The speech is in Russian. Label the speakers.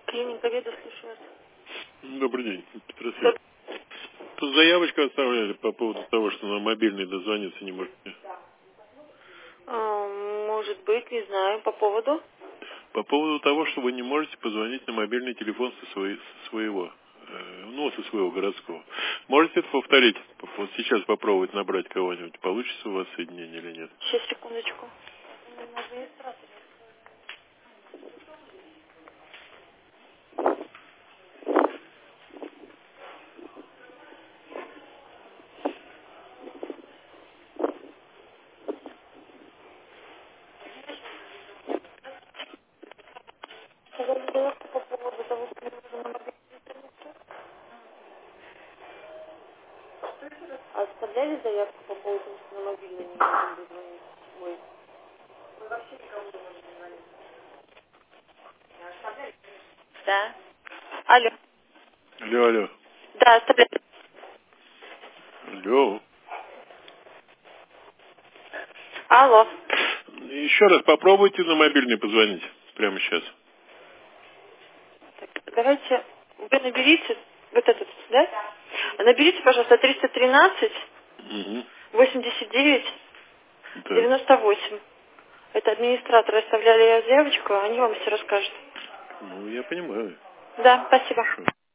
Speaker 1: Клиника Победа, слушаю вас.
Speaker 2: Добрый день, Петросвет.
Speaker 1: Стоп.
Speaker 2: Тут заявочку оставляли по поводу того, что на мобильный дозвониться не можете.
Speaker 1: Может быть, не знаю, по поводу.
Speaker 2: По поводу того, что вы не можете позвонить на мобильный телефон со своего, со своего городского. Можете это повторить? Вот сейчас попробовать набрать кого-нибудь. Получится у вас соединение или нет?
Speaker 1: Сейчас, секундочку. По поводу того, что мне нужно на мобильный. А оставляли заявку по поводу того, что на мобильный не можем дозвонить? Ой. Да. Алло.
Speaker 2: Алло, алло.
Speaker 1: Да, оставляли.
Speaker 2: Алло.
Speaker 1: Алло.
Speaker 2: Еще раз попробуйте на мобильный позвонить. Прямо сейчас.
Speaker 1: Так, давайте, вы наберите, вот этот, да? Наберите, пожалуйста, 313
Speaker 2: Угу.
Speaker 1: 89
Speaker 2: Так.
Speaker 1: 98. Это администраторы оставляли заявочку, они вам все расскажут.
Speaker 2: Ну, я понимаю.
Speaker 1: Да, спасибо.
Speaker 2: Хорошо.